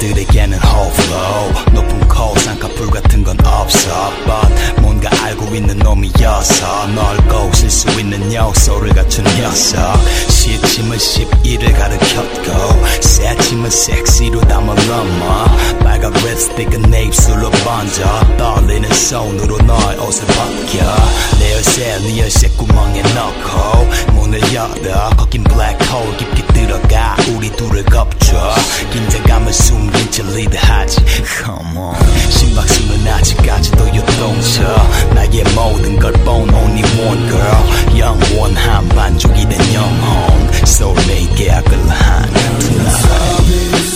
너희들에게는 홀flow 높은 코 쌍꺼풀 같은 건 없어 But 뭔가 알고 있는 놈이어서 넓고 쓸 수 있는 요소를 갖춘 녀석 시침은 11을 가르쳤고 새침은 섹시로 담아 넘어 빨간 립스틱은 내 입술로 번져 떨리는 손으로 너의 옷을 벗겨 내 열쇠 네 열쇠 구멍에 넣고 문을 열어 거긴 블랙홀 깊게 들어가 우리 둘을 겁줘 긴장감을 숨긴 채 리드하지 Come on 심박수는 아직까지도 요동쳐 나의 모든 걸 본 only one girl 영원한 반쪽이 된 영혼 소울메이트 계약을 한 tonight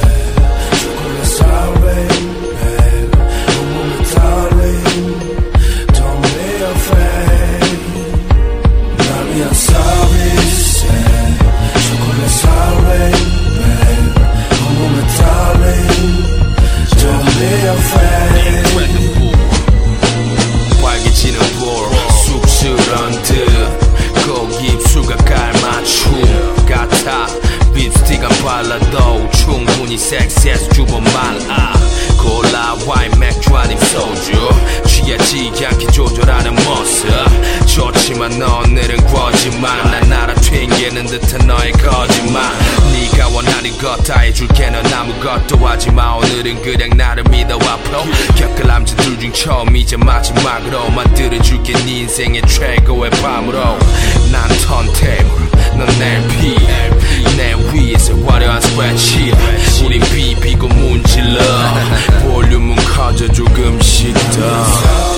빨개지는 볼 쑥스런 듯 거기 입술과 깔맞춤 같아 립스틱 안 발라도 충분히 섹시해서 주고 말아 콜라 와인 맥주 아님 소주 취하지 않게 조절하는 모습 좋지만 오늘은 거짓말 난 알아 튕기는 듯한 너의 거짓말 네가 원하는 것 다 해줄게 넌 아무것도 하지마 오늘은 그냥 나를 믿어 앞으로 겪을 남자들 중 처음이자 마지막으로 만들어줄게 네 인생의 최고의 밤으로 난 턴테이블 넌 LP 내 위에서 화려한 스프레드शी트 우린 비비고 문질러 볼륨은 커져 조금씩 더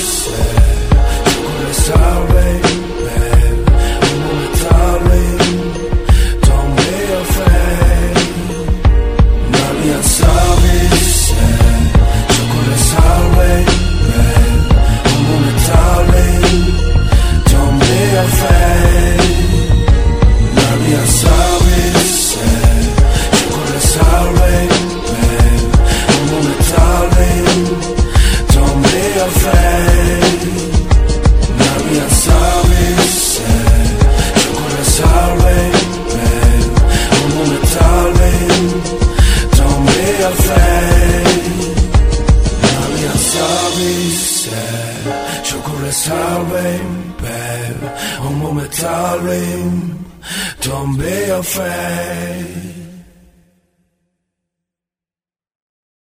Darling, babe, 온몸에 darling, don't be afraid.